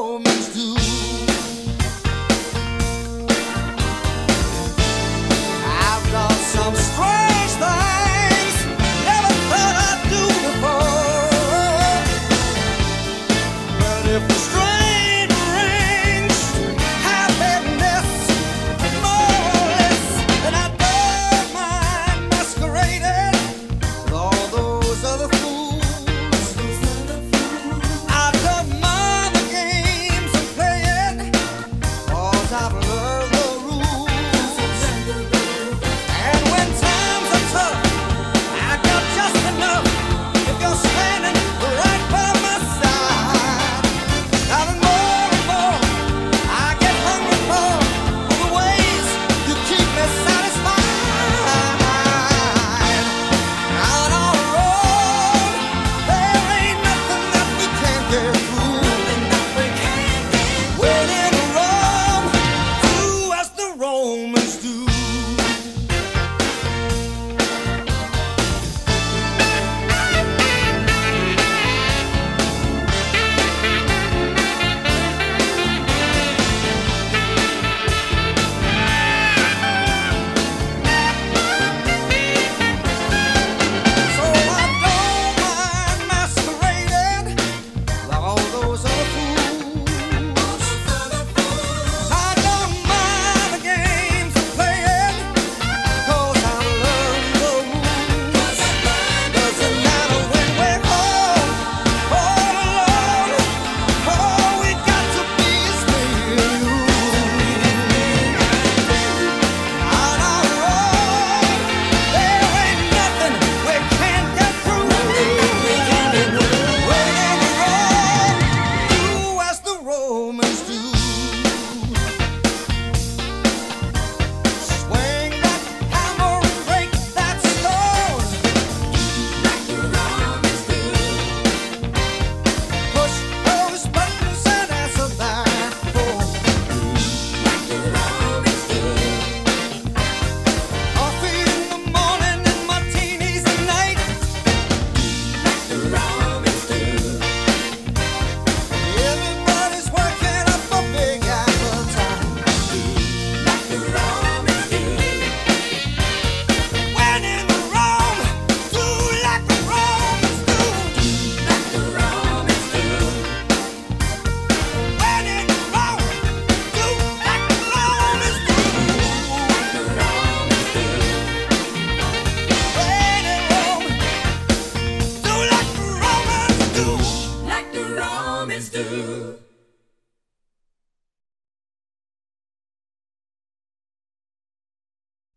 Romans do. I've done some strange things, never thought I'd do before. But if the strain rings, happiness, more or less, then I don't mind masquerading with all those other fools. I don't mind the games I'm playing, 'cause I've learned the rules. And when times are tough, I got just enough if you're standing right by my side. Now the more and more I get hungry for the ways you keep me satisfied. Out on the road, there ain't nothing that we can't get through. When in Rome, do as the Romans do. So I don't mind masquerading like all those other fools. I don't mind the games I'm playing, 'cause I've learned the rules. Doesn't matter when we're home, all alone. All we got to be is me and you. Out on the road, there ain't nothing we can't get through. When in Rome, do as the Romans do.